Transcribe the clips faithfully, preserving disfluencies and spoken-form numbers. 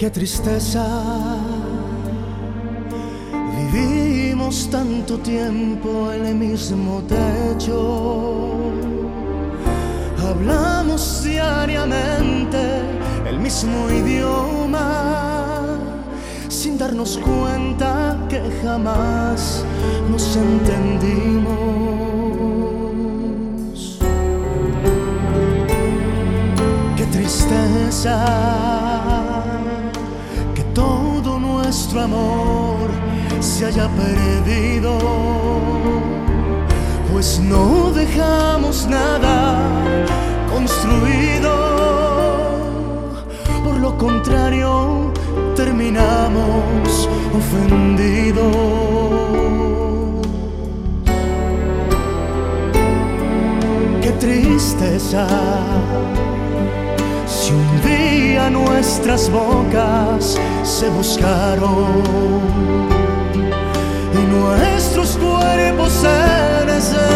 Qué tristeza, vivimos tanto tiempo en el mismo techo, hablamos diariamente el mismo idioma, sin darnos cuenta que jamás nos entendimos. Qué tristeza, todo nuestro amor se haya perdido, pues no dejamos nada construido. Por lo contrario, terminamos ofendidos. Qué tristeza, si un día nuestras bocas se buscaron y nuestros cuerpos se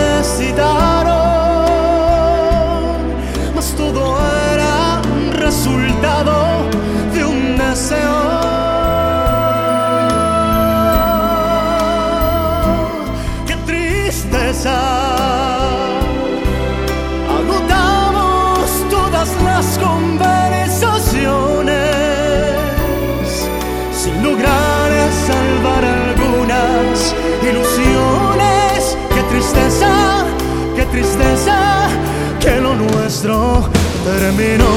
necesitaron, mas todo era resultado de un deseo. ¡Qué tristeza! Agotamos todas las conversaciones sin lograr salvar algunas ilusiones. Qué tristeza, qué tristeza, que lo nuestro terminó.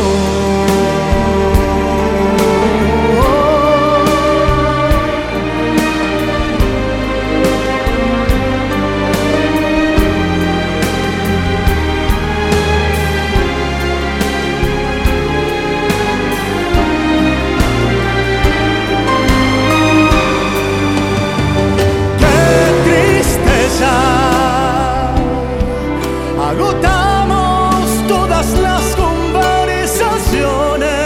Agotamos todas las conversaciones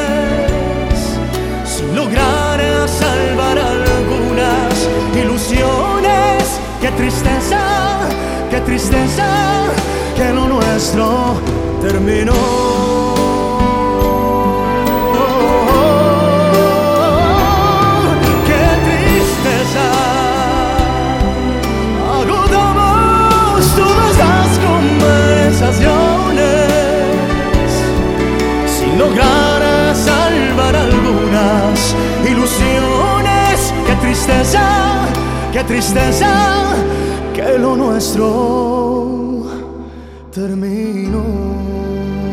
sin lograr salvar algunas ilusiones. Qué tristeza, qué tristeza, que lo nuestro terminó. Sin lograr salvar algunas ilusiones. Qué tristeza, qué tristeza, que lo nuestro terminó.